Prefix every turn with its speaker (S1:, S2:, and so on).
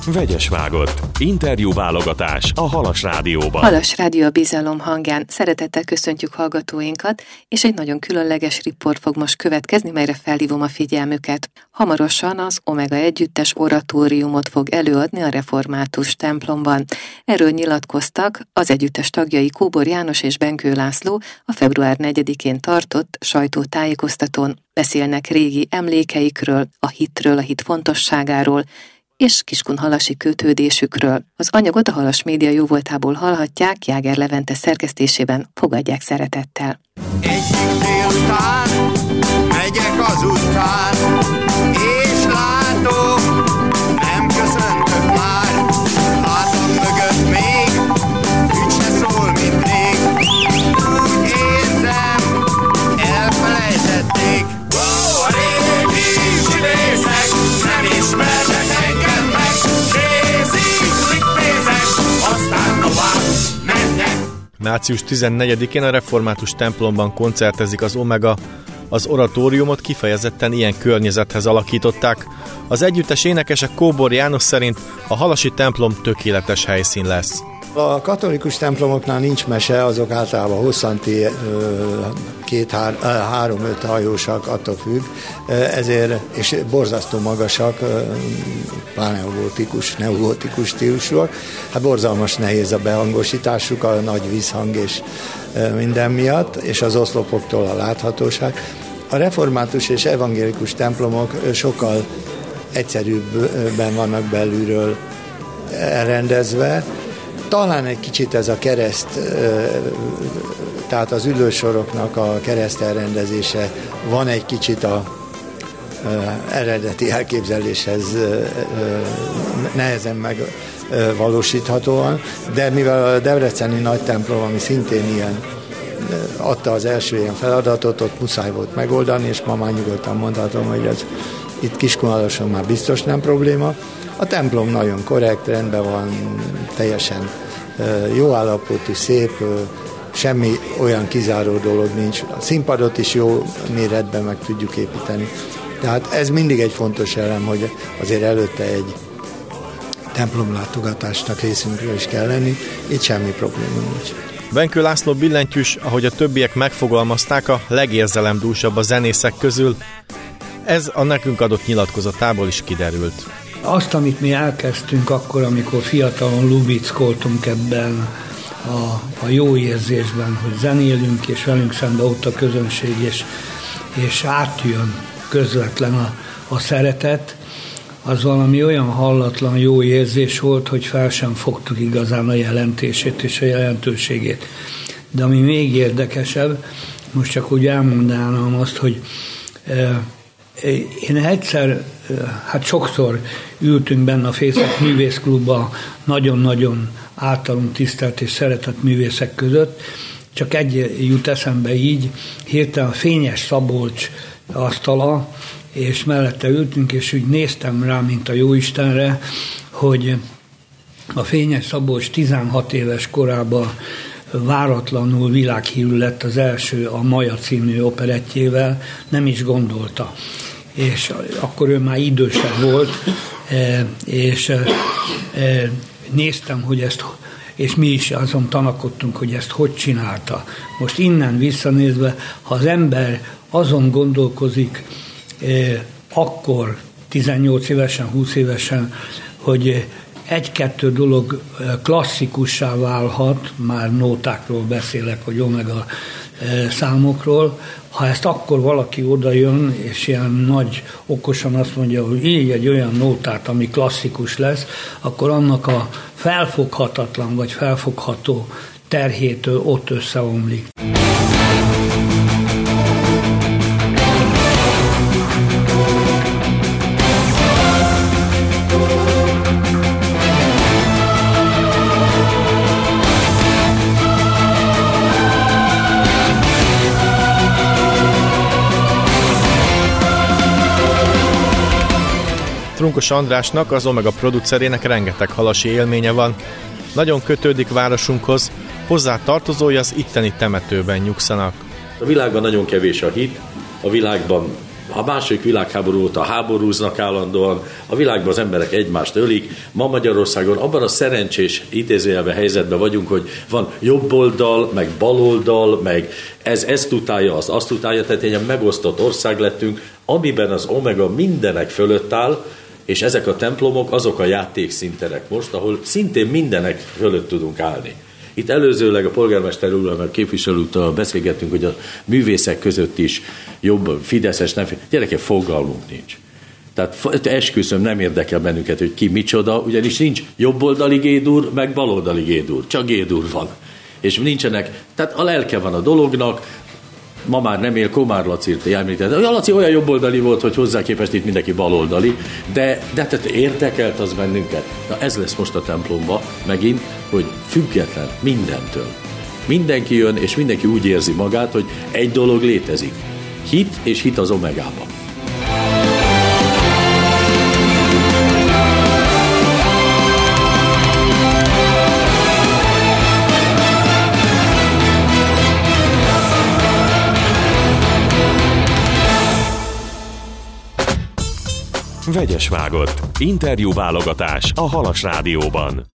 S1: Vegyes vágott. Interjúválogatás a Halas Rádióban.
S2: Halas Rádió a bizalom hangján. Szeretettel köszöntjük hallgatóinkat, és egy nagyon különleges riport fog most következni, melyre felhívom a figyelmüket. Hamarosan az Omega Együttes oratóriumot fog előadni a református templomban. Erről nyilatkoztak az együttes tagjai Kóbor János és Benkő László a február 4-én tartott sajtótájékoztatón. Beszélnek régi emlékeikről, a hit fontosságáról, és kiskunhalasi kötődésükről. Az anyagot a Halas Média jóvoltából hallhatják, Jáger Levente szerkesztésében, fogadják szeretettel.
S3: Egyik délután megyek az utcán, és látom, nem köszöntök már. Hátam mögött még, ügy se szól, mint rég. Úgy érzem, elfelejtették. A régi zsidészek nem ismernek engem meg. Nézik, mit nézek, aztán tovább mennek.
S4: Március 14-én a református templomban koncertezik az Omega. Az oratóriumot kifejezetten ilyen környezethez alakították. Az együttes énekesek Kóbor János szerint a halasi templom tökéletes helyszín lesz.
S5: A katolikus templomoknál nincs mese, azok általában hosszanti 2-3-5 hajósak, attól függ, ezért, és borzasztó magasak, pláne neogótikus stílusúak, hát borzalmas nehéz a behangosításuk, a nagy vízhang és minden miatt, és az oszlopoktól a láthatóság. A református és evangélikus templomok sokkal egyszerűbben vannak belülről elrendezve. Talán egy kicsit ez a kereszt, tehát az ülősoroknak a kereszt elrendezése van egy kicsit a eredeti elképzeléshez nehezen megvalósíthatóan, de mivel a debreceni nagy templom, ami szintén ilyen, adta az első ilyen feladatot, ott muszáj volt megoldani, és ma már nyugodtan mondhatom, hogy ez itt Kiskunhalason már biztos nem probléma. A templom nagyon korrekt, rendben van, teljesen jó állapotú, szép, semmi olyan kizáró dolog nincs. A színpadot is jó méretben meg tudjuk építeni. Tehát ez mindig egy fontos elem, hogy azért előtte egy templomlátogatásnak részünkről is kell lenni. Itt semmi probléma nincs.
S4: Benkő László billentyűs, ahogy a többiek megfogalmazták, a legérzelemdúsabb a zenészek közül. Ez a nekünk adott nyilatkozatából is kiderült.
S6: Azt, amit mi elkezdtünk akkor, amikor fiatalon lubickoltunk ebben a jó érzésben, hogy zenélünk, és velünk szemben ott a közönség, és átjön közvetlen a szeretet, az valami olyan hallatlan jó érzés volt, hogy fel sem fogtuk igazán a jelentését és a jelentőségét. De ami még érdekesebb, most csak úgy elmondanám azt, hogy én egyszer, hát sokszor ültünk benne a Fészek Művészklubban nagyon-nagyon általunk tisztelt és szeretett művészek között, csak egy jut eszembe így, hirtelen a Fényes Szabolcs asztala, és mellette ültünk, és úgy néztem rá, mint a Jóistenre, hogy a Fényes Szabolcs 16 éves korában váratlanul világhírű lett az első, a Maja című operettjével, nem is gondolta. És akkor ő már idősebb volt, és néztem, hogy ezt, és mi is azon tanakodtunk, hogy ezt hogy csinálta. Most innen visszanézve, ha az ember azon gondolkozik, akkor 18 évesen, 20 évesen, hogy egy-kettő dolog klasszikussá válhat, már nótákról beszélek, hogy omega számokról, ha ezt akkor valaki oda jön, és ilyen nagy okosan azt mondja, hogy így egy olyan nótát, ami klasszikus lesz, akkor annak a felfoghatatlan vagy felfogható terhétől ott összeomlik.
S4: Trunkos Andrásnak, az Omega producerének rengeteg halasi élménye van. Nagyon kötődik városunkhoz, hozzá tartozói az itteni temetőben nyugszanak.
S7: A világban nagyon kevés a hit, a világban A második világháború óta háborúznak állandóan, a világban az emberek egymást ölik. Ma Magyarországon abban a szerencsés idézőjelben helyzetben vagyunk, hogy van jobb oldal, meg bal oldal, meg ezt utálja, azt utálja, tehát egy megosztott ország lettünk, amiben az Omega mindenek fölött áll, és ezek a templomok azok a játékszinterek most, ahol szintén mindenek fölött tudunk állni. Itt előzőleg a polgármester úrral, meg képviselőtől beszélgettünk, hogy a művészek között is jobb, fideszes, nem fideszes. Gyerekek, fogalmunk nincs. Tehát esküszöm, nem érdekel bennünket, hogy ki micsoda, ugyanis nincs jobboldali gédur, meg baloldali gédur, csak gédur van. És nincsenek, tehát a lelke van a dolognak, ma már nem él, Komár Laci említett. A Laci olyan jobboldali volt, hogy hozzá képest itt mindenki baloldali, de tehát érdekelt az bennünket. Na ez lesz most a templomba megint, hogy független mindentől. Mindenki jön, és mindenki úgy érzi magát, hogy egy dolog létezik. Hit, és hit az Omegában.
S1: Vegyes vágott. Interjú válogatás a Halas Rádióban.